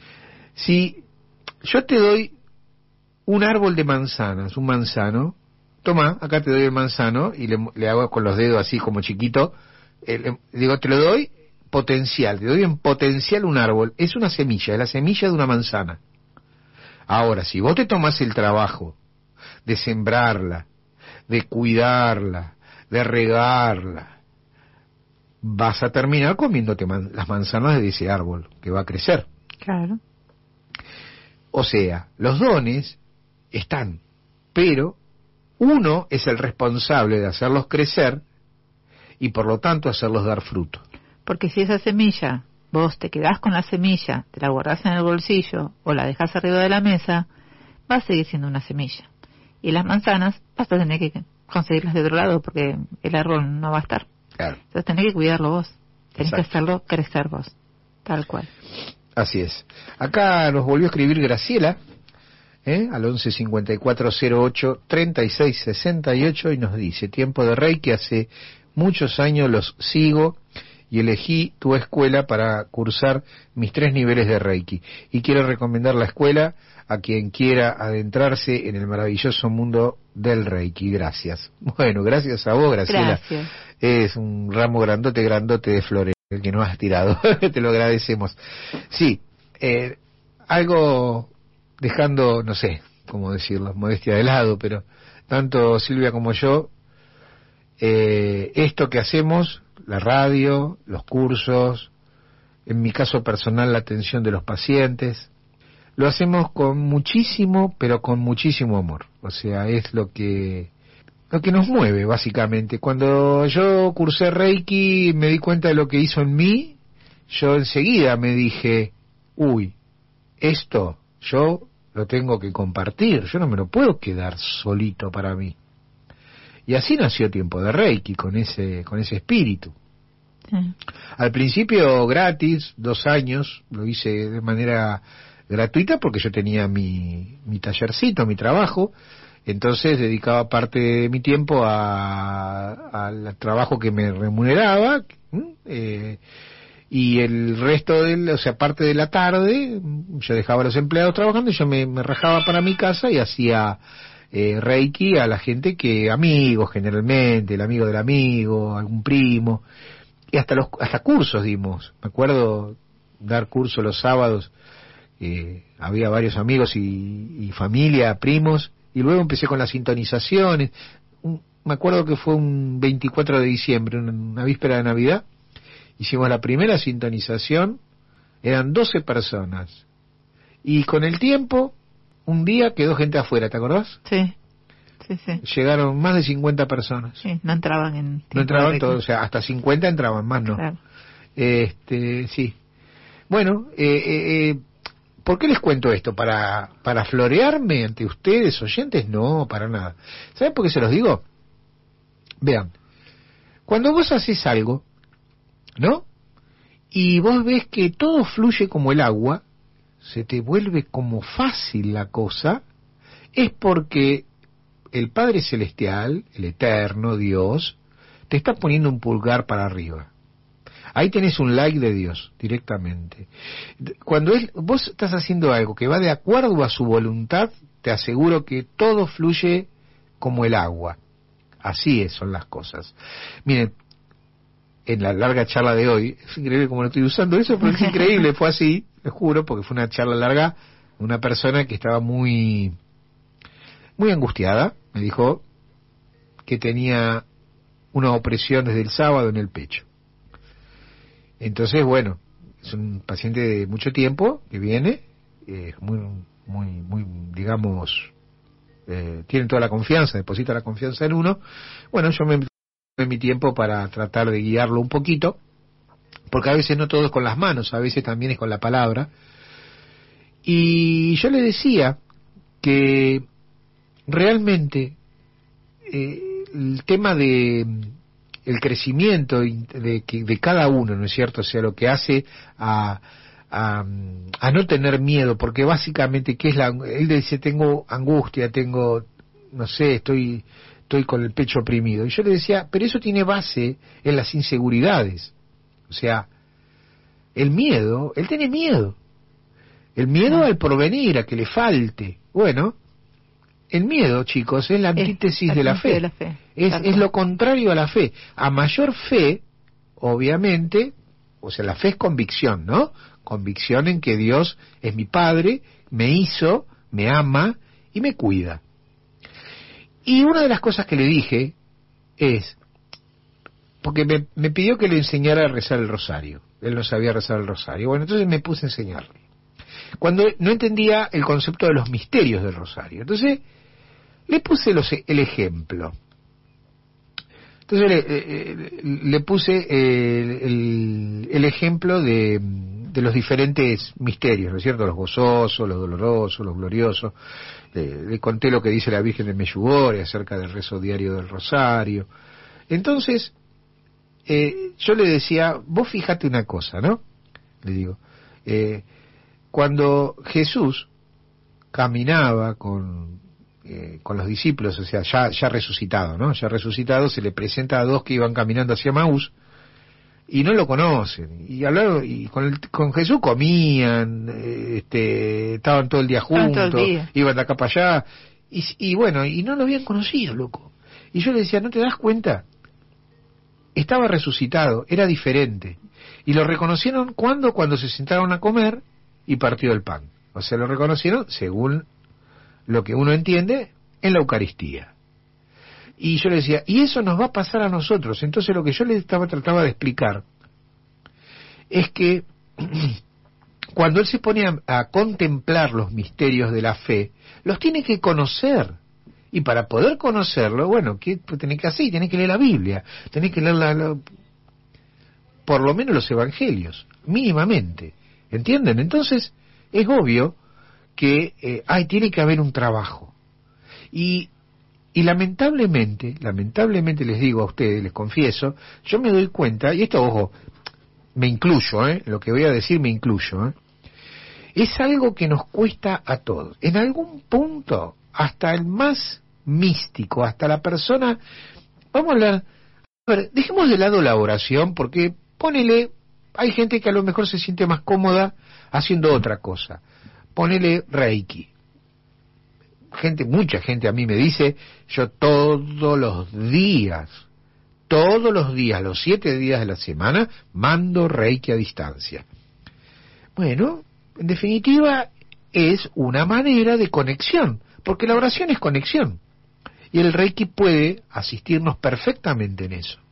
si yo te doy un árbol de manzanas, un manzano, toma, acá te doy el manzano, y le hago con los dedos así como chiquito, digo, te lo doy potencial, te doy en potencial un árbol, es una semilla, es la semilla de una manzana. Ahora, si vos te tomás el trabajo de sembrarla, de cuidarla, de regarla, vas a terminar comiéndote las manzanas de ese árbol que va a crecer. Claro. O sea, los dones están, pero uno es el responsable de hacerlos crecer y por lo tanto hacerlos dar fruto. Porque si esa semilla, vos te quedás con la semilla, te la guardás en el bolsillo o la dejás arriba de la mesa, va a seguir siendo una semilla. Y las manzanas vas a tener que conseguirlas de otro lado porque el árbol no va a estar. Claro. Entonces tenés que cuidarlo vos, tenés Exacto. que hacerlo crecer vos, tal cual. Así es. Acá nos volvió a escribir Graciela, al 11 54 08 36 68 y nos dice: tiempo de Reiki, hace muchos años los sigo y elegí tu escuela para cursar mis 3 niveles de Reiki. Y quiero recomendar la escuela a quien quiera adentrarse en el maravilloso mundo del Reiki. Gracias. Bueno, gracias a vos, Graciela. Gracias. Es un ramo grandote de flores el que nos has tirado. Te lo agradecemos. Sí, algo dejando, no sé cómo decirlo, modestia de lado, pero tanto Silvia como yo, esto que hacemos, la radio, los cursos, en mi caso personal la atención de los pacientes, lo hacemos con muchísimo, pero con muchísimo amor. O sea, es lo que nos mueve básicamente. Cuando yo cursé Reiki, me di cuenta de lo que hizo en mí, yo enseguida me dije, uy, esto yo lo tengo que compartir, yo no me lo puedo quedar solito para mí. Y así nació Tiempo de Reiki, con ese espíritu. Sí. Al principio gratis, 2 años, lo hice de manera gratuita porque yo tenía mi tallercito, mi trabajo, entonces dedicaba parte de mi tiempo al trabajo que me remuneraba, y el resto parte de la tarde, yo dejaba a los empleados trabajando y yo me rajaba para mi casa y hacía Reiki a la gente amigos generalmente, el amigo del amigo, algún primo, y hasta cursos dimos. Me acuerdo dar cursos los sábados, había varios amigos y familia, primos, y luego empecé con las sintonizaciones. Me acuerdo que fue un 24 de diciembre, una víspera de Navidad, hicimos la primera sintonización, eran 12 personas, y con el tiempo, un día quedó gente afuera, ¿te acordás? Sí. Llegaron más de 50 personas. Sí, no entraban todos, o sea, hasta 50 entraban, más no. Claro. Sí. Bueno, ¿por qué les cuento esto? ¿Para florearme ante ustedes, oyentes? No, para nada. ¿Saben por qué se los digo? Vean, cuando vos haces algo, ¿no? Y vos ves que todo fluye como el agua, se te vuelve como fácil la cosa, es porque el Padre Celestial, el Eterno, Dios, te está poniendo un pulgar para arriba. Ahí tenés un like de Dios, directamente. Cuando vos estás haciendo algo que va de acuerdo a su voluntad, te aseguro que todo fluye como el agua. Así son las cosas. Miren, en la larga charla de hoy, es increíble cómo no estoy usando eso, pero es increíble, fue así, les juro, porque fue una charla larga, una persona que estaba muy angustiada, me dijo que tenía una opresión desde el sábado en el pecho. Entonces, bueno, es un paciente de mucho tiempo que viene, muy, digamos, tiene toda la confianza, deposita la confianza en uno. Bueno, yo me tomé mi tiempo para tratar de guiarlo un poquito, porque a veces no todo es con las manos, a veces también es con la palabra. Y yo le decía que realmente el tema de el crecimiento de cada uno, ¿no es cierto? O sea, lo que hace a no tener miedo, porque básicamente, ¿qué es él dice, tengo angustia, no sé, estoy con el pecho oprimido. Y yo le decía, pero eso tiene base en las inseguridades. O sea, el miedo, él tiene miedo. El miedo al porvenir, a que le falte. Bueno, el miedo, chicos, es la antítesis de la fe. Es lo contrario a la fe. A mayor fe, obviamente, o sea, la fe es convicción, ¿no? Convicción en que Dios es mi Padre, me hizo, me ama y me cuida. Y una de las cosas que le dije es, porque me pidió que le enseñara a rezar el rosario. Él no sabía rezar el rosario. Bueno, entonces me puse a enseñarle. Cuando no entendía el concepto de los misterios del rosario. Entonces le puse el ejemplo. Entonces le puse el ejemplo de los diferentes misterios, ¿no es cierto? Los gozosos, los dolorosos, los gloriosos. Le conté lo que dice la Virgen de Medjugorje acerca del rezo diario del rosario. Entonces, yo le decía, vos fíjate una cosa, ¿no? Le digo, cuando Jesús caminaba con los discípulos, o sea, ya resucitado, ¿no? Ya resucitado, se le presenta a 2 que iban caminando hacia Maús, y no lo conocen, y hablaron, y con Jesús comían, estaban todo el día juntos, iban de acá para allá, y bueno, y no lo habían conocido, loco. Y yo le decía, ¿no te das cuenta? Estaba resucitado, era diferente. Y lo reconocieron cuando se sentaron a comer y partió el pan. O sea, lo reconocieron según lo que uno entiende en la Eucaristía. Y yo le decía, y eso nos va a pasar a nosotros. Entonces lo que yo le trataba de explicar es que cuando él se pone a contemplar los misterios de la fe, los tiene que conocer. Y para poder conocerlo, bueno, ¿qué tenés que hacer? Tenés que leer la Biblia, tenés que leer por lo menos los evangelios, mínimamente. ¿Entienden? Entonces, es obvio que tiene que haber un trabajo. Y lamentablemente les digo a ustedes, les confieso, yo me doy cuenta, y esto, ojo, me incluyo, lo que voy a decir me incluyo, es algo que nos cuesta a todos. En algún punto, hasta el más místico, hasta la persona, vamos a hablar, a ver, dejemos de lado la oración, porque ponele, hay gente que a lo mejor se siente más cómoda haciendo otra cosa, ponele Reiki. Mucha gente a mí me dice, yo todos los días, los 7 días de la semana, mando Reiki a distancia. Bueno, en definitiva, es una manera de conexión, porque la oración es conexión, y el Reiki puede asistirnos perfectamente en eso.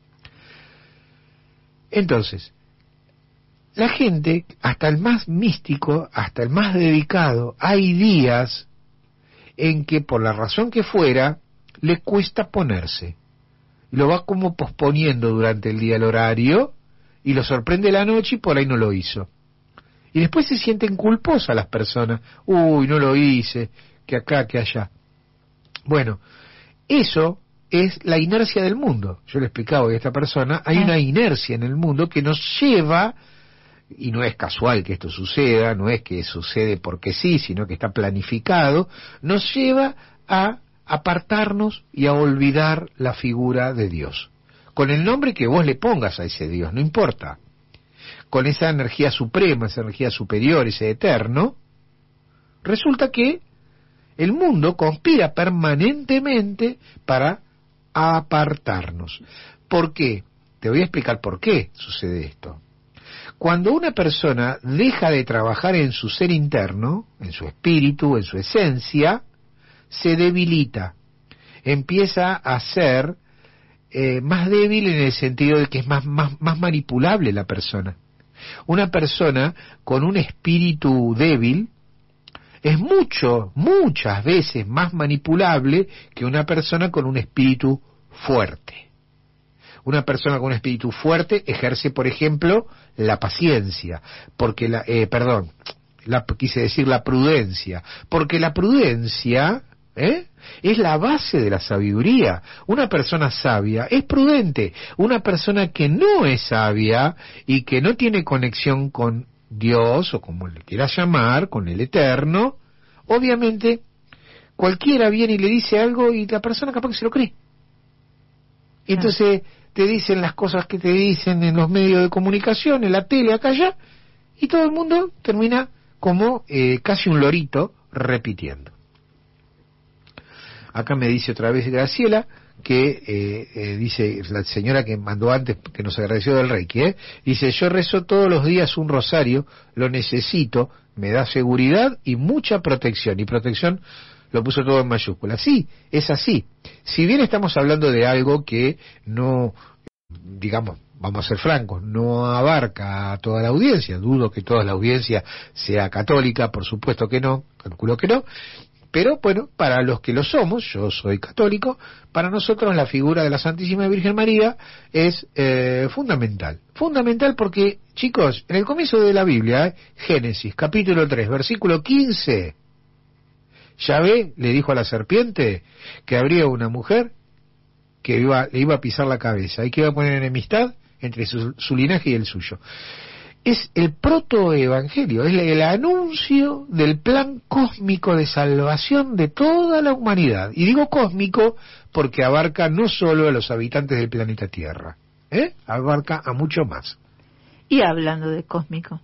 Entonces, la gente, hasta el más místico, hasta el más dedicado, hay días en que por la razón que fuera, le cuesta ponerse. Lo va como posponiendo durante el día el horario, y lo sorprende la noche y por ahí no lo hizo. Y después se sienten culposas las personas. Uy, no lo hice, que acá, que allá. Bueno, eso es la inercia del mundo. Yo le explicaba a esta persona, hay una inercia en el mundo que nos lleva, y no es casual que esto suceda, no es que sucede porque sí, sino que está planificado, nos lleva a apartarnos y a olvidar la figura de Dios. Con el nombre que vos le pongas a ese Dios, no importa. Con esa energía suprema, esa energía superior, ese eterno, resulta que el mundo conspira permanentemente para apartarnos. ¿Por qué? Te voy a explicar por qué sucede esto. Cuando una persona deja de trabajar en su ser interno, en su espíritu, en su esencia, se debilita, empieza a ser más débil en el sentido de que es más manipulable la persona. Una persona con un espíritu débil es muchas veces más manipulable que una persona con un espíritu fuerte. Una persona con un espíritu fuerte ejerce, por ejemplo, la paciencia, porque la prudencia, porque la prudencia es la base de la sabiduría. Una persona sabia es prudente. Una persona que no es sabia y que no tiene conexión con Dios, o como le quieras llamar, con el Eterno, obviamente cualquiera viene y le dice algo y la persona capaz que se lo cree. Entonces te dicen las cosas que te dicen en los medios de comunicación, en la tele, acá allá, y todo el mundo termina como casi un lorito repitiendo. Acá me dice otra vez Graciela que dice la señora que mandó antes, que nos agradeció del Reiki, dice: yo rezo todos los días un rosario, lo necesito, me da seguridad y mucha protección. Y protección lo puso todo en mayúsculas. Sí, es así. Si bien estamos hablando de algo que no, digamos, vamos a ser francos, no abarca a toda la audiencia, dudo que toda la audiencia sea católica, por supuesto que no, calculo que no, pero bueno, para los que lo somos, yo soy católico, para nosotros la figura de la Santísima Virgen María es fundamental. Fundamental porque, chicos, en el comienzo de la Biblia, Génesis, capítulo 3, versículo 15, Yahvé le dijo a la serpiente que habría una mujer que le iba a pisar la cabeza y que iba a poner enemistad entre su linaje y el suyo. Es el protoevangelio, es el anuncio del plan cósmico de salvación de toda la humanidad. Y digo cósmico porque abarca no solo a los habitantes del planeta Tierra, abarca a mucho más. Y hablando de cósmico.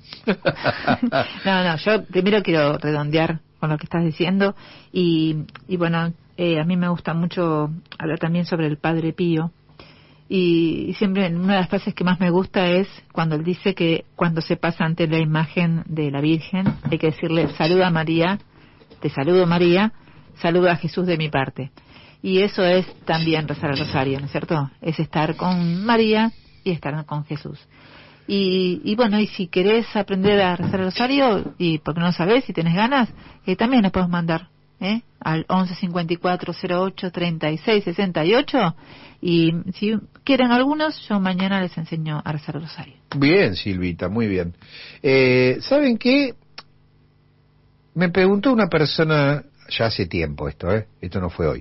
No, yo primero quiero redondear con lo que estás diciendo y bueno, a mí me gusta mucho hablar también sobre el Padre Pío y siempre una de las frases que más me gusta es cuando él dice que cuando se pasa ante la imagen de la Virgen hay que decirle saluda María, te saludo María, saluda a Jesús de mi parte. Y eso es también rezar el rosario, ¿no es cierto? Es estar con María y estar con Jesús. Y bueno, y si querés aprender a rezar el rosario, y porque no lo sabés, si tenés ganas, también nos podemos mandar al 11 54 08 36 68, y si quieren algunos, yo mañana les enseño a rezar el rosario. Bien, Silvita, muy bien. ¿Saben qué? Me preguntó una persona, ya hace tiempo esto no fue hoy,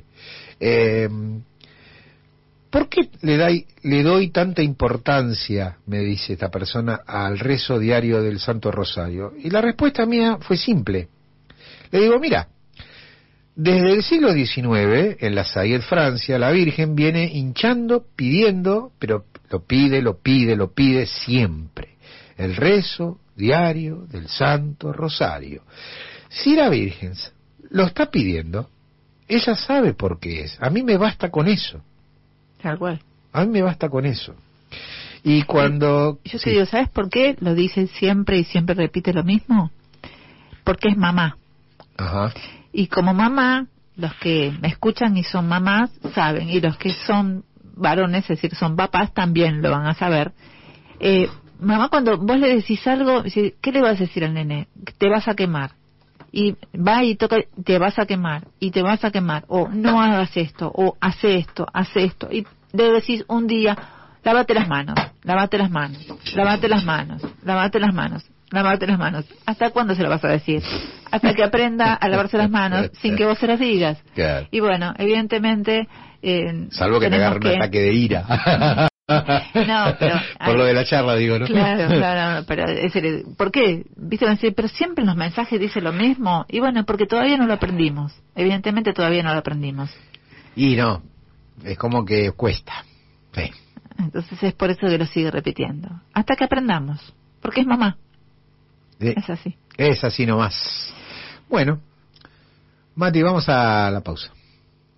¿por qué le doy tanta importancia, me dice esta persona, al rezo diario del Santo Rosario? Y la respuesta mía fue simple. Le digo, mira, desde el siglo XIX, en la Sayet, Francia, la Virgen viene hinchando, pidiendo, pero lo pide siempre, el rezo diario del Santo Rosario. Si la Virgen lo está pidiendo, ella sabe por qué es. A mí me basta con eso. Tal cual. A mí me basta con eso. Y cuando... Yo te digo, ¿sabes por qué lo dice siempre y siempre repite lo mismo? Porque es mamá. Ajá. Y como mamá, los que me escuchan y son mamás saben, y los que son varones, es decir, son papás, también lo van a saber. Mamá, cuando vos le decís algo, ¿qué le vas a decir al nene? Te vas a quemar. Y va y toca, te vas a quemar, y te vas a quemar, o no hagas esto, o hace esto, y le decís un día, lávate las manos, lávate las manos, lávate las manos, lávate las manos, lávate las manos. ¿Hasta cuándo se lo vas a decir? Hasta que aprenda a lavarse las manos sin que vos se las digas. Claro. Y bueno, evidentemente... salvo que te agarre un ataque de ira. No, pero por lo de la charla, digo, ¿no? Claro, pero ¿por qué? ¿Viste? Pero siempre en los mensajes dice lo mismo. Y bueno, porque todavía no lo aprendimos. Evidentemente todavía no lo aprendimos. Y no, es como que cuesta. Sí. Entonces es por eso que lo sigue repitiendo. Hasta que aprendamos. Porque es mamá. Sí. Es así. Es así nomás. Bueno, Mati, vamos a la pausa.